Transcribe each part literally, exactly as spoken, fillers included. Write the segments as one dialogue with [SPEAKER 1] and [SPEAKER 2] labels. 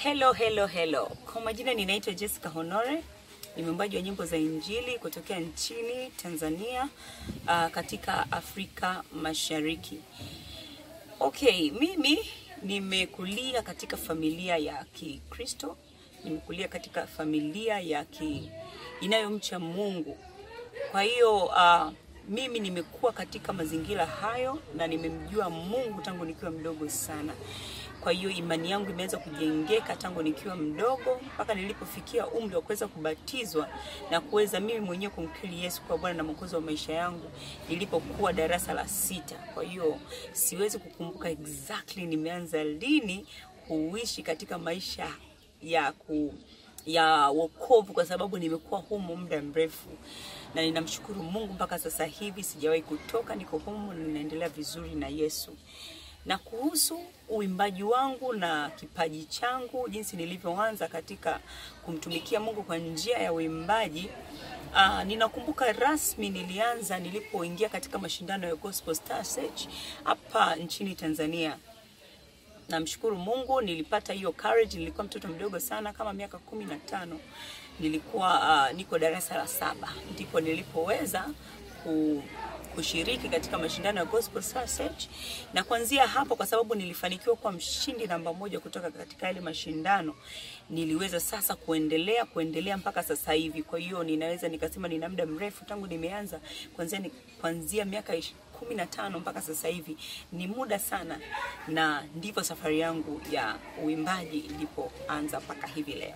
[SPEAKER 1] Hello, hello, hello. Kwa majina ninaitwa Jessica Honore. Ni mwimbaji wa nyimbo za Injili kutokea nchini Tanzania, uh, katika Afrika Mashariki. Okay, mimi nimekulia katika familia ya Kikristo. Nimekulia katika familia ya ki inayomcha Mungu. Kwa hiyo uh, mimi nimekuwa katika mazingira hayo na nimemjua Mungu tangu nikiwa mdogo sana. Kwa hiyo imani yangu imeanza kujengeka tangu nikiwa mdogo mpaka nilipofikia umri wa kuweza kubatizwa na kuweza mimi mwenyewe kumkiri Yesu kwa Bwana na Mwokozi wa maisha yangu nilipokuwa darasa la sita. Kwa hiyo siwezi kukumbuka exactly nimeanza lini kuishi katika maisha ya ku ya wokovu, kwa sababu nimekuwa humo muda mrefu na ninamshukuru Mungu mpaka sasa hivi sijawahi kutoka, niko humo na ninaendelea vizuri na Yesu. Na kuhusu uimbaji wangu na kipaji changu, jinsi nilivyoanza katika kumtumikia Mungu kwa njia ya uimbaji, uh, ninakumbuka rasmi nilianza nilipoingia katika mashindano ya Gospel Star Search hapa nchini Tanzania. Namshukuru Mungu nilipata hiyo courage. Nilikuwa mtoto mdogo sana kama miaka kumi na tano. Nilikuwa uh, niko darasa la saba. Ndipo nilipoweza ku kushiriki katika mashindano ya Gospel Star Search, na kuanzia hapo, kwa sababu nilifanikiwa kuwa mshindi namba moja kutoka katika ile mashindano, niliweza sasa kuendelea kuendelea mpaka sasa hivi. Kwa hiyo ninaweza nikasema nina muda mrefu tangu nimeanza kuanzia kuanzia miaka kumi na tano mpaka sasa hivi. Ni muda sana, na ndivyo safari yangu ya uimbaji ilipoanza mpaka hivi leo.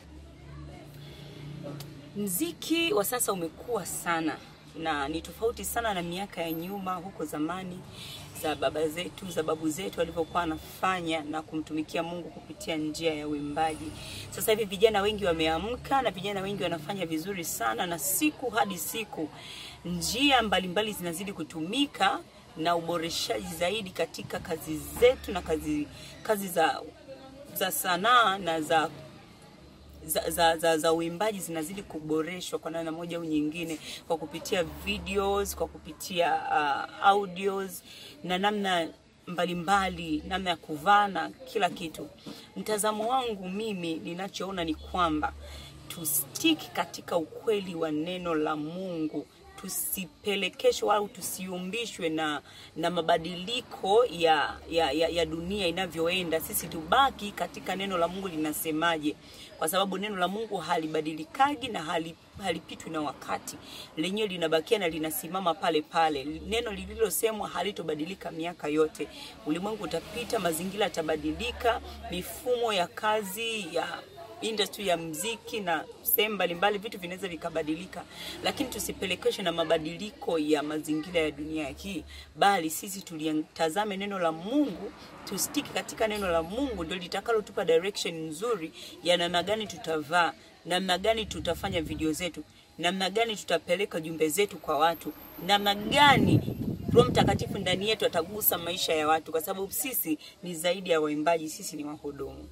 [SPEAKER 1] Muziki wa sasa umekuwa sana na ni tofauti sana na miaka ya nyuma huko zamani za baba zetu, za babu zetu walivyokuwa wanafanya na kumtumikia Mungu kupitia njia ya uimbaji. Sasa hivi vijana wengi wameamka na vijana wengi wanafanya vizuri sana, na siku hadi siku njia mbalimbali zinazidi kutumika na uboreshaji zaidi katika kazi zetu na kazi kazi za za sanaa na za Za, za, za, za uimbaji zinazidi kuboreshwa kwa namna moja au nyingine, kwa kupitia videos, kwa kupitia uh, audios na namna mbalimbali, namna ya kuvaa na kila kitu. Mtazamo wangu mimi ninachoona ni kwamba tu stick katika ukweli wa neno la Mungu, tusipelekeshwe au tusiumbishwe na na mabadiliko ya ya ya, ya dunia inavyoenda. Sisi tubaki katika neno la Mungu linasemaje, kwa sababu neno la Mungu halibadilikagi na hali halipitwi na wakati. Lenyewe linabakia na linasimama pale pale. Neno lililosemwa halitobadilika miaka yote. Ulimwengu utapita, mazingira yatabadilika, mifumo ya kazi ya industry ya muziki na sehemu mbalimbali vitu vinaweza vikabadilika, lakini tusipelekeshwe na mabadiliko ya mazingira ya dunia hii, bali sisi tulitazame neno la Mungu, tustiki katika neno la Mungu, ndio litakalotupa direction nzuri ya namna gani tutavaa, namna gani tutafanya video zetu, namna gani tutapeleka jumbe zetu kwa watu, namna gani Roho Mtakatifu ndani yetu atagusa maisha ya watu, kwa sababu sisi ni zaidi ya waimbaji, sisi ni wahudumu.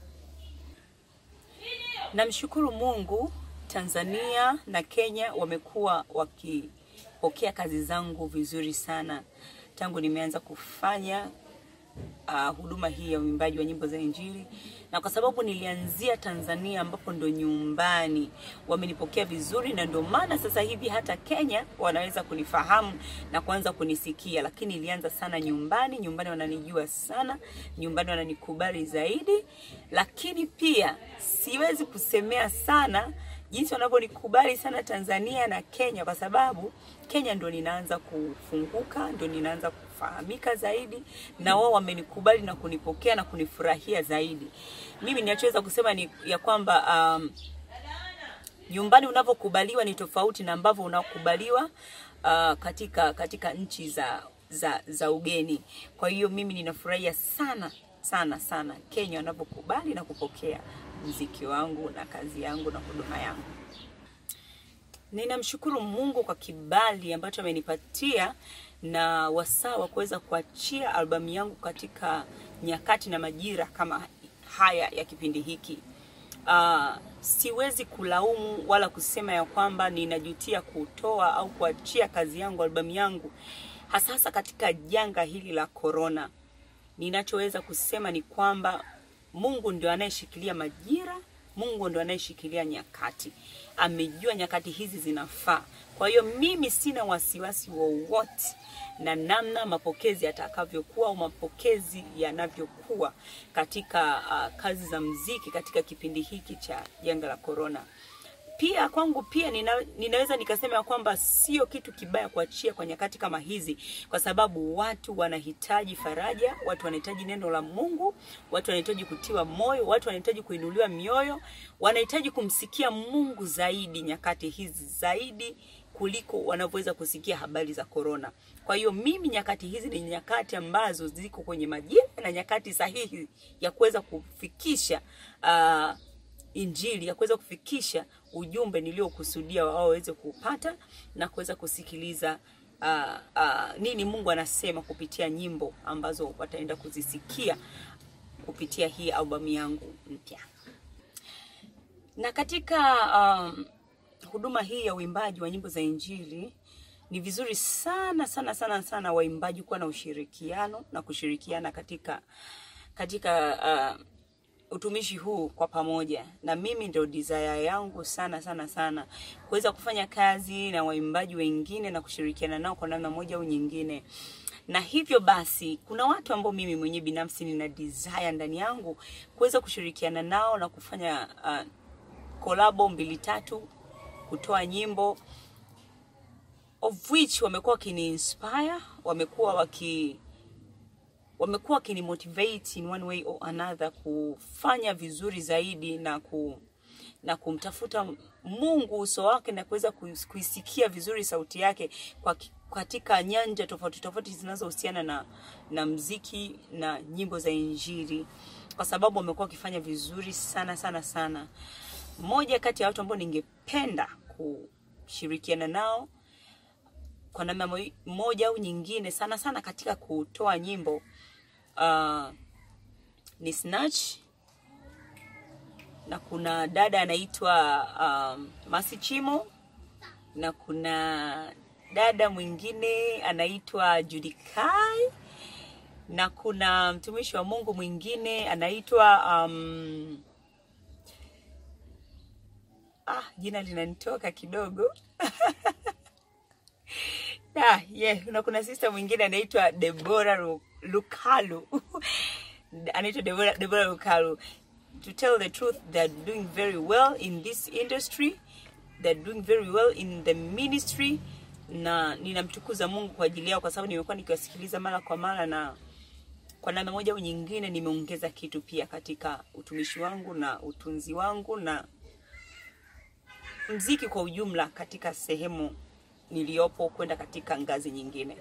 [SPEAKER 1] Namshukuru Mungu, Tanzania na Kenya wamekuwa wakipokea kazi zangu vizuri sana tangu nimeanza kufanya uh, huduma hii ya uimbaji wa nyimbo za Injili. Na kwa sababu nilianzia Tanzania ambapo ndo nyumbani, wamenipokea vizuri, na ndio maana sasa hivi hata Kenya wanaweza kunifahamu na kuanza kunisikia. Lakini ilianza sana nyumbani, nyumbani wananijua sana, nyumbani wananikubali zaidi. Lakini pia siwezi kusemea sana jinsi wanavyonikubali sana Tanzania na Kenya, kwa sababu Kenya ndo ninaanza kufunguka, ndo ninaanza kufahamika zaidi, na wao wamenikubali na kunipokea na kunifurahia zaidi. Mimi ninachoweza kusema ni ya kwamba um, nyumbani unavyokubaliwa ni tofauti na ambavyo unakubaliwa uh, katika katika nchi za za za ugeni. Kwa hiyo mimi ninafurahia sana sana sana Kenya wanapokubali na kupokea muziki wangu na kazi yangu na huduma yangu. Ninamshukuru Mungu kwa kibali ambacho amenipatia na wasaa wa kuweza kuachia albamu yangu katika nyakati na majira kama haya ya kipindi hiki. Uh, siwezi kulaumu wala kusema ya kwamba ninajutia kutoa au kuachia kazi yangu, albamu yangu, hasa katika janga hili la corona. Ninachoweza kusema ni kwamba Mungu ndio anayeshikilia majira, Mungu ndio anayeshikilia nyakati. Amejua nyakati hizi zinafaa. Kwa hiyo mimi sina wasiwasi wowote na namna mapokezi yatakavyokuwa au mapokezi yanavyokuwa katika uh, kazi za muziki katika kipindi hiki cha janga la corona. Pia kwangu pia nina, ninaweza nikasema kwamba sio kitu kibaya kuachia kwa nyakati kama hizi, kwa sababu watu wanahitaji faraja, watu wanahitaji neno la Mungu, watu wanahitaji kutiwa moyo, watu wanahitaji kuinuliwa mioyo, wanahitaji kumsikia Mungu zaidi nyakati hizi, zaidi kuliko wanavyoweza kusikia habari za corona. Kwa hiyo mimi nyakati hizi ni nyakati ambazo ziko kwenye majira na nyakati sahihi ya kuweza kufikisha uh, Injili, ya kuweza kufikisha ujumbe niliokusudia wao waweze kupata na kuweza kusikiliza uh, uh, nini Mungu anasema kupitia nyimbo ambazo wataenda kuzisikia kupitia hii albamu yangu mpya. Na katika um, huduma hii ya uimbaji wa nyimbo za Injili, ni vizuri sana sana sana sana waimbaji kuwa na ushirikiano na kushirikiana katika katika uh, utumishi huu kwa pamoja. Na mimi ndio desire yangu sana sana sana kuweza kufanya kazi na waimbaji wengine na kushirikiana nao kwa namna moja au nyingine. Na hivyo basi kuna watu ambao mimi mwenyewe binafsi nina desire ndani yangu kuweza kushirikiana nao na kufanya uh, kolabo mbili tatu, kutoa nyimbo of which wamekuwa kini inspire, wamekuwa waki wamekuwa kini motivate in one way or another kufanya vizuri zaidi na ku na kumtafuta Mungu uso wake na kuweza kuisikia vizuri sauti yake kwa katika nyanja tofauti tofauti zinazohusiana na na muziki na nyimbo za Injili, kwa sababu wamekuwa wakifanya vizuri sana sana sana. Mmoja kati ya watu ambao ningependa kushirikiana nao kwa namna moja au nyingine sana sana katika kutoa nyimbo uh, ni Snatch, na kuna dada anaitwa um, Masi Chimo, na kuna dada mwingine anaitwa Judikai, na kuna mtumishi wa Mungu mwingine anaitwa um, ah jina linanitoka kidogo ah yeah, na kuna sister mwingine anaitwa Deborah Lukalu anaitwa Deborah, Deborah Lukalu. To tell the truth, they're doing very well in this industry, they're doing very well in the ministry, na ninamtukuza Mungu kwa ajili yao, kwa sababu nimekuwa nikiwasikiliza mara kwa mara, na kwa namna moja au nyingine nimeongeza kitu pia katika utumishi wangu na utunzi wangu na muziki kwa ujumla katika sehemu niliopo kwenda katika ngazi nyingine.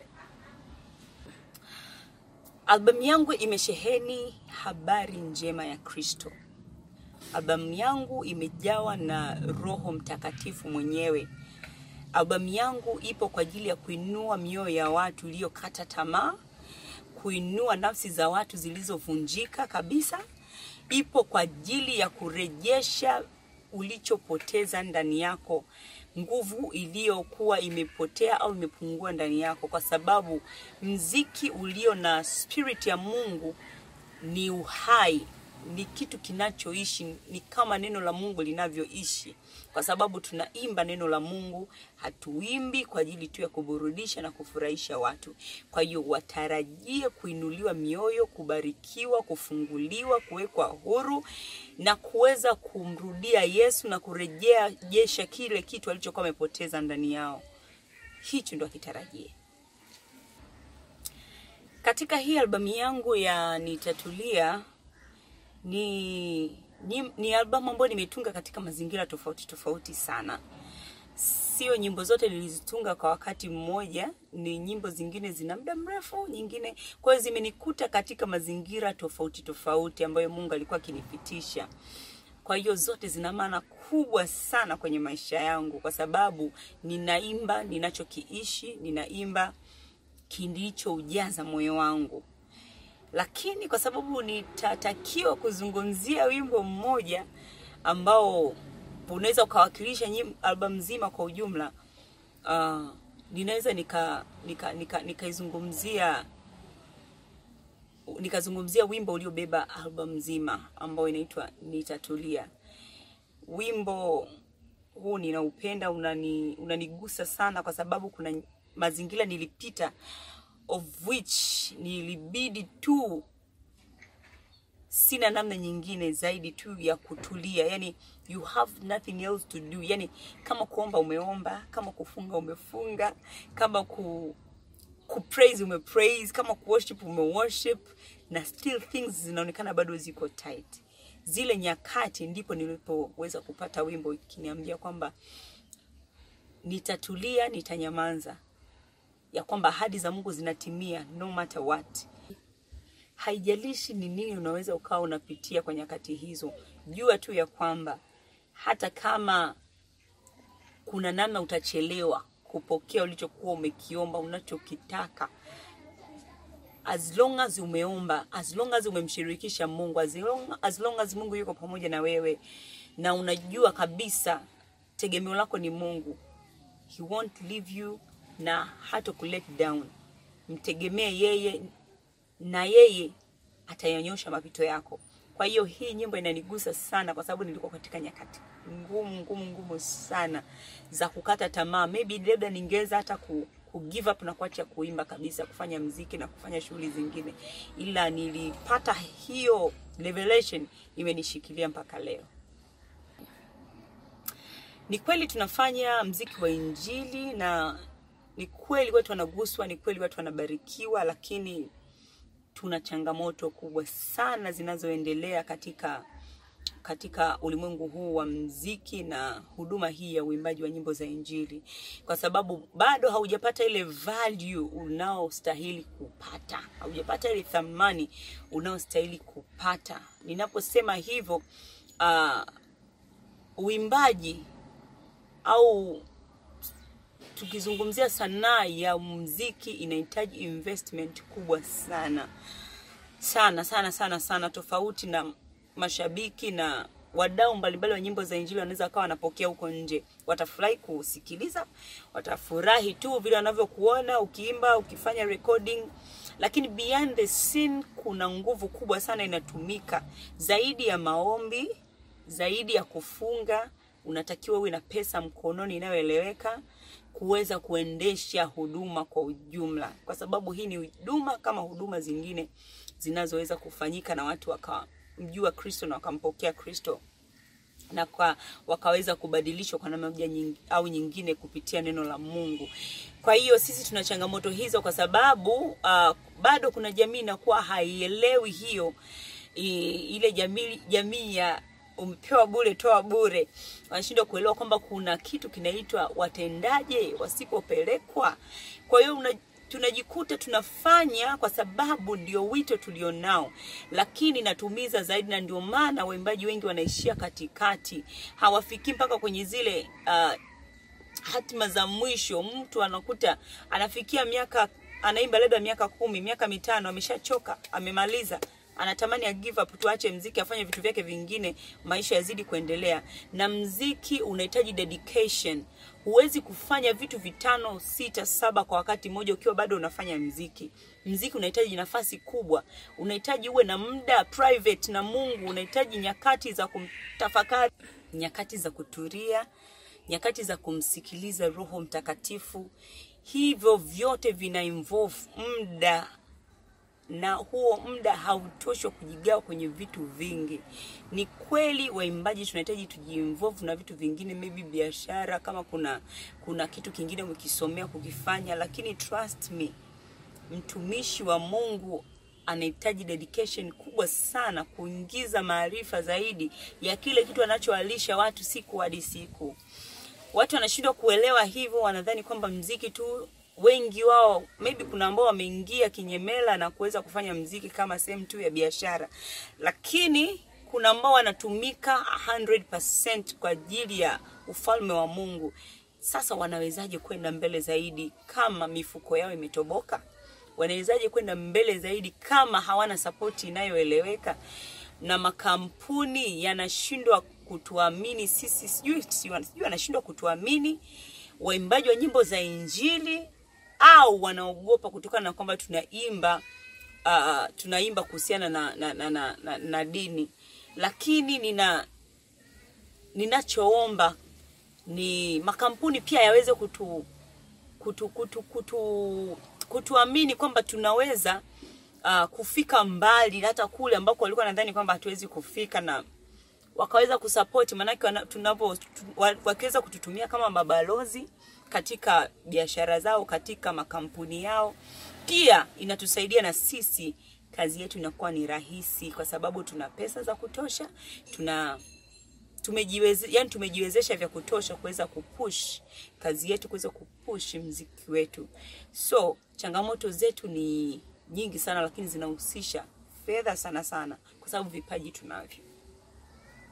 [SPEAKER 1] Albamu yangu imesheheni habari njema ya Kristo. Albamu yangu imejawa na Roho Mtakatifu mwenyewe. Albamu yangu ipo kwa ajili ya kuinua mioyo ya watu waliokata tamaa, kuinua nafsi za watu zilizovunjika kabisa. Ipo kwa ajili ya kurejesha ulichopoteza ndani yako, nguvu iliyokuwa imepotea au imepungua ndani yako, kwa sababu muziki ulio na spirit ya Mungu ni uhai, ni kitu kinachoishi, ni kama neno la Mungu linavyoishi, kwa sababu tunaimba neno la Mungu, hatuimbi kwa ajili tu ya kuburudisha na kufurahisha watu. Kwa hiyo watarajie kuinuliwa mioyo, kubarikiwa, kufunguliwa, kuwekwa huru na kuweza kumrudia Yesu na kurejea jesha kile kitu alichokuwa amepoteza ndani yao. Hicho ndio kitarajie. Katika hii albamu yangu ya Nitatulia, ni ni, ni albamu ambayo nimetunga katika mazingira tofauti tofauti sana. Sio nyimbo zote nilizitunga kwa wakati mmoja, ni nyimbo zingine zina muda mrefu, nyingine kwa hiyo zimenikuta katika mazingira tofauti tofauti ambayo Mungu alikuwa akinipitisha. Kwa hiyo zote zina maana kubwa sana kwenye maisha yangu, kwa sababu ninaimba ninachokiishi, ninaimba kilichoujaza moyo wangu. Lakini kwa sababu nitatakiwa kuzungumzia wimbo mmoja ambao unaweza ukawakilisha albamu nzima kwa ujumla, uh, ninaweza nika nika nika nikaizungumzia nikazungumzia wimbo uliobeba album nzima ambao inaitwa Nitatulia. Wimbo huu ninaupenda, unani unanigusa sana kwa sababu kuna mazingira nilipita of which nilibidi tu, sina namna nyingine zaidi tu ya kutulia. Yani you have nothing else to do. Yani kama kuomba umeomba, kama kufunga umefunga, kama ku ku praise umepraise, kama ku worship umeworship, na still things zinaonekana bado ziko tight. Zile nyakati ndipo nilipoweza kupata wimbo ikiniambia kwamba nitatulia, nitanyamaza, ya kwamba ahadi za Mungu zinatimia no matter what. Haijalishi ni nini unaweza ukawa unapitia kwa nyakati hizo, jua tu ya kwamba hata kama kuna namna utachelewa kupokea ulichokuwa umekiomba, unachokitaka, as long as umeomba, as long as umemshirikisha Mungu, as long, as long as Mungu yuko pamoja na wewe na unajua kabisa tegemeo lako ni Mungu, he won't leave you na hata ku let down. Mtegemee yeye na yeye atayanyosha mapito yako. Kwa hiyo hii nyimbo inanigusa sana kwa sababu nilikuwa katika nyakati ngumu ngumu ngumu sana za kukata tamaa. Maybe labda ningeweza hata ku, ku give up na kuacha kuimba kabisa, kufanya muziki na kufanya shughuli zingine, ila nilipata hiyo revelation imenishikilia mpaka leo. Ni kweli tunafanya muziki wa injili na ni kweli watu wanaguswa, ni kweli watu wanabarikiwa, lakini tuna changamoto kubwa sana zinazoendelea katika katika ulimwengu huu wa muziki na huduma hii ya uimbaji wa nyimbo za injili, kwa sababu bado haujapata ile value unaostahili kupata, haujapata ile thamani unaostahili kupata. Ninaposema hivyo, uh, uimbaji au tukizungumzia sanaa ya muziki inahitaji investment kubwa sana sana sana sana sana, tofauti na mashabiki na wadau mbalimbali wa nyimbo za injili wanaweza kawa wanapokea huko nje. Watafurahi kusikiliza, watafurahi tu vile wanavyokuona ukiimba, ukifanya recording, lakini behind the scene kuna nguvu kubwa sana inatumika. Zaidi ya maombi, zaidi ya kufunga, unatakiwa uwe na pesa mkononi inayoeleweka kuweza kuendesha huduma kwa ujumla, kwa sababu hii ni huduma kama huduma zingine zinazoweza kufanyika na watu wakamjua Kristo na wakampokea Kristo na kwa wakaweza kubadilishwa kwa namna moja nying, au nyingine kupitia neno la Mungu. Kwa hiyo sisi tuna changamoto hizo kwa sababu uh, bado kuna jamii inakuwa haielewi hiyo, I, ile jamii jamii ya umepewa bure toa bure. Wanashindwa kuelewa kwamba kuna kitu kinaitwa watendaje wasipopelekwa. Kwa hiyo una, tunajikuta tunafanya kwa sababu ndio wito tulionao, lakini natumiza zaidi, na ndio maana waimbaji wengi wanaishia katikati, hawafiki mpaka kwenye zile uh, hatima za mwisho. Mtu anakuta anafikia miaka, anaimba labda miaka kumi, miaka mitano, ameshachoka, amemaliza, anatamani ya give up, tuache muziki, afanye vitu vyake vingine, maisha yazidi kuendelea. Na muziki unahitaji dedication. Huwezi kufanya vitu vitano, sita, saba kwa wakati mmoja ukiwa bado unafanya muziki. Muziki unahitaji nafasi kubwa, unahitaji uwe na muda private na Mungu, unahitaji nyakati za kumtafakari, nyakati za kutulia, nyakati za kumsikiliza Roho Mtakatifu. Hivyo vyote vina involve muda, na huo muda hautoshi kujigawa kwenye vitu vingi. Ni kweli waimbaji tunahitaji tujiinvolve na vitu vingine, maybe biashara, kama kuna kuna kitu kingine mkisomea kukifanya, lakini trust me, mtumishi wa Mungu anahitaji dedication kubwa sana kuingiza maarifa zaidi ya kile kitu anachoalisha watu siku hadi siku. Watu wanashindwa kuelewa hivyo, wanadhani kwamba muziki tu, wengi wao maybe kuna ambao wameingia kinyemela na kuweza kufanya muziki kama sehemu tu ya biashara, lakini kuna ambao wanatumika one hundred percent kwa ajili ya ufalme wa Mungu. Sasa wanawezaje kwenda mbele zaidi kama mifuko yao imetoboka? Wanawezaje kwenda mbele zaidi kama hawana support inayoeleweka? Na makampuni yanashindwa kutuamini sisi, sijui sijui wanashindwa kutuamini waimbaji wa nyimbo za injili, au wanaogopa kutokana na kwamba tunaimba uh, tunaimba kuhusiana na na, na, na, na na dini, lakini nina ninachoomba ni makampuni pia yaweze kutu kutu kutu kutu kutuamini kwamba tunaweza uh, kufika mbali hata kule ambako walikuwa nadhani kwamba hatuwezi kufika, na wakaweza kusupport. Maana tunapo wakiweza kututumia kama mabalozi katika biashara zao, katika makampuni yao, pia inatusaidia na sisi kazi yetu inakuwa ni rahisi, kwa sababu tuna pesa za kutosha, tuna tumejiweze yani tumejiwezesha vya kutosha kuweza kupush kazi yetu, kuweza kupush muziki wetu. So changamoto zetu ni nyingi sana, lakini zinahusisha fedha sana sana, kwa sababu vipaji tunavyo.